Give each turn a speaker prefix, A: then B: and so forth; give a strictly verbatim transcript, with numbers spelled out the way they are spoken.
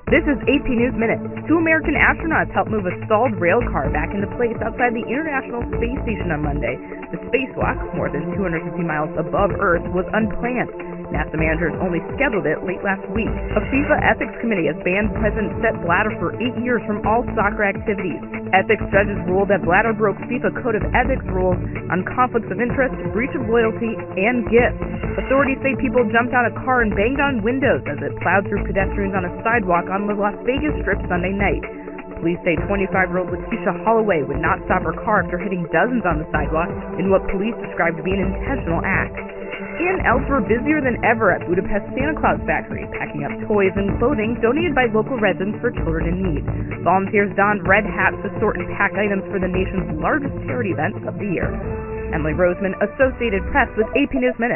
A: This is A P News Minute. Two American astronauts helped move a stalled rail car back into place outside the International Space Station on Monday. The spacewalk, more than two hundred fifty miles above Earth, was unplanned. NASA managers only scheduled it late last week. A FIFA ethics committee has banned President Sepp Blatter for eight years from all soccer activities. Ethics judges ruled that Blatter broke FIFA Code of Ethics rules on conflicts of interest, breach of loyalty, and gifts. Authorities say people jumped out of a car and banged on windows as it plowed through pedestrians on a sidewalk on the Las Vegas Strip Sunday night. Police say twenty-five-year-old Lakeisha Holloway would not stop her car after hitting dozens on the sidewalk in what police described to be an intentional act. And elves were busier than ever at Budapest Santa Claus Factory, packing up toys and clothing donated by local residents for children in need. Volunteers donned red hats to sort and pack items for the nation's largest charity event of the year. Emily Roseman, Associated Press with A P News Minute.